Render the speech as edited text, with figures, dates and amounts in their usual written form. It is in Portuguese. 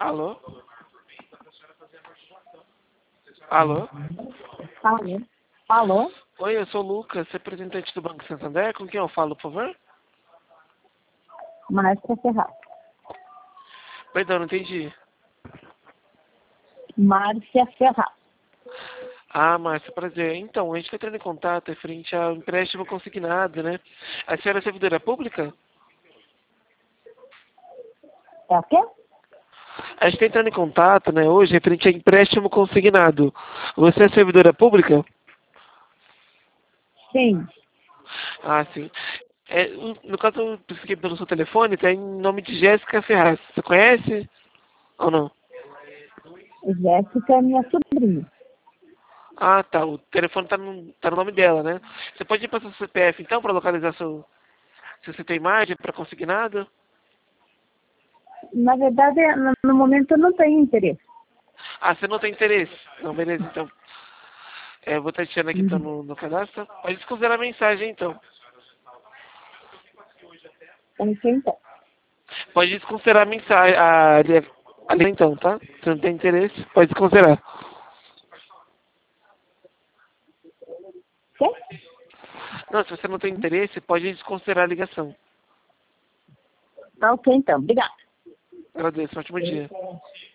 Alô? Alô? Alô? Alô? Oi, eu sou o Lucas, representante do Banco Santander. Com quem eu falo, por favor? Márcia Ferraz. Perdão, não entendi. Márcia Ferraz. Ah, Márcia, prazer. Então, a gente está entrando em contato referente ao empréstimo consignado, né? A senhora é servidora pública? É o quê? A gente está entrando em contato, né, hoje, referente a empréstimo consignado. Você é servidora pública? Sim. Ah, sim. No caso, eu pesquisei pelo seu telefone, tem nome de Jéssica Ferraz. Você conhece ou não? Jéssica é minha sobrinha. Ah, tá. O telefone tá no nome dela, né? Você pode ir para seu CPF, então, para localizar se você tem imagem para consignado? Na verdade, no momento eu não tenho interesse. Ah, você não tem interesse? Não, beleza, então. Eu vou estar tirando aqui, então, Uhum. no cadastro. Pode desconsiderar a mensagem, então. Com quem então? Pode desconsiderar a mensagem, a linha, então, tá? Se não tem interesse, pode desconsiderar. Quê? Não, se você não tem interesse, pode desconsiderar a ligação. Tá ok então. Obrigada. Agradeço, ótimo dia.